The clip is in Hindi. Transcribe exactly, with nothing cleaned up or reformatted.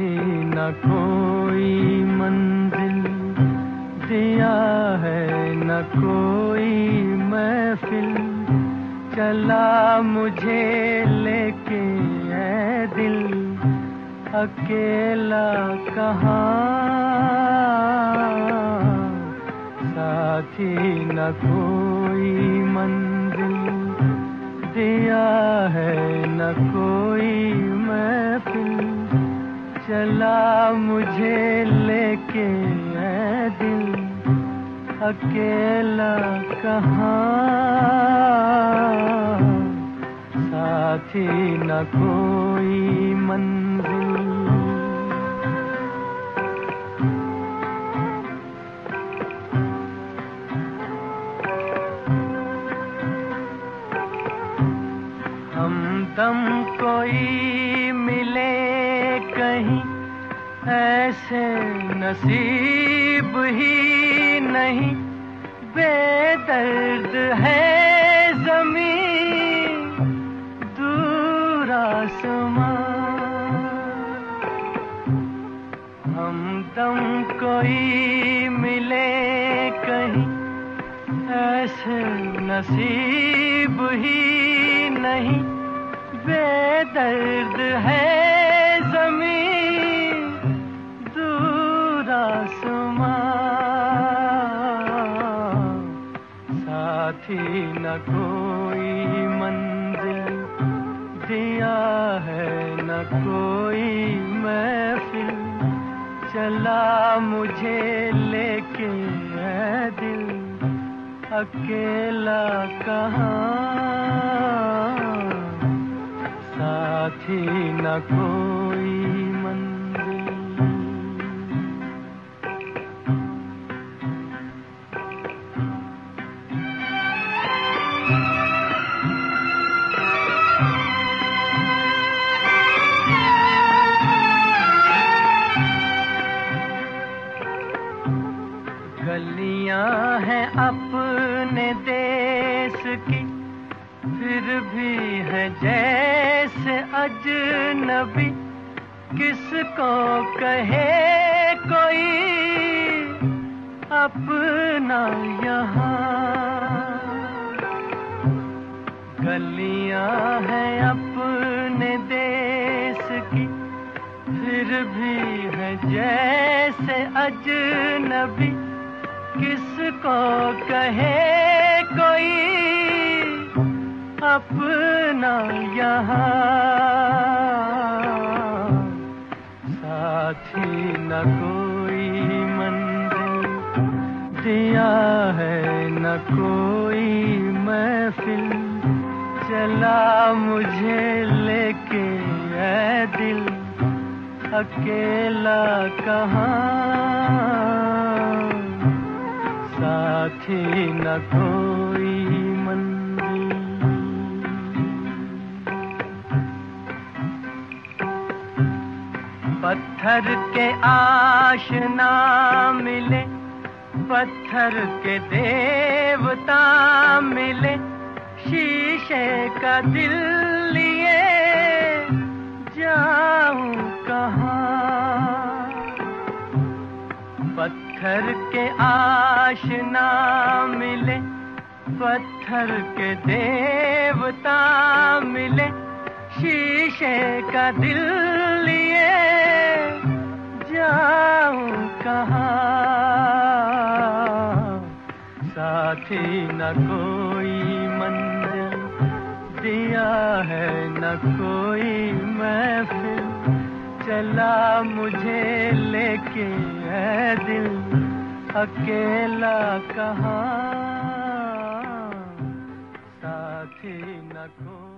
साथी न कोई मंजिल दिया है, न कोई महफिल चला मुझे लेके ऐ दिल, अकेला कहाँ साथी न कोई मंजिल दिया है, न कोई महफिल चला मुझे लेके ऐ दिल, अकेला कहाँ साथी न कोई मंजिल। हमदम कोई मिले कहीं ऐसे नसीब ही नहीं, बेदर्द है ज़मीं दूर आसमां। हमदम कोई मिले कहीं ऐसे नसीब ही नहीं, बेदर्द है ज़मीं दूर आसमां। साथी न कोई मंजिल दिया है, न कोई महफिल चला मुझे लेके ऐ दिल, अकेला कहाँ साथी न कोई मंजिल। गलियां हैं अपने देश की, फिर भी है जैसे अजनबी, किसको कहे कोई अपना यहाँ। गलियां हैं अपने देश की, फिर भी है जैसे अजनबी, किसको कहे कोई अपना यहाँ। साथी न कोई मंजिल दिया है, न कोई महफिल चला मुझे लेके ऐ दिल, अकेला कहाँ साथी न कोई मंजिल। पत्थर के आशना मिले, पत्थर के देवता मिले, शीशे का दिल लिए जाऊं कहाँ। पत्थर के आशना मिले, पत्थर के देवता मिले, शीशे का दिल लिए जाऊं कहाँ साथी न कोई मंजिल दिया है, न कोई महफिल चला मुझे लेके ऐ दिल, अकेला कहाँ साथी न कोई।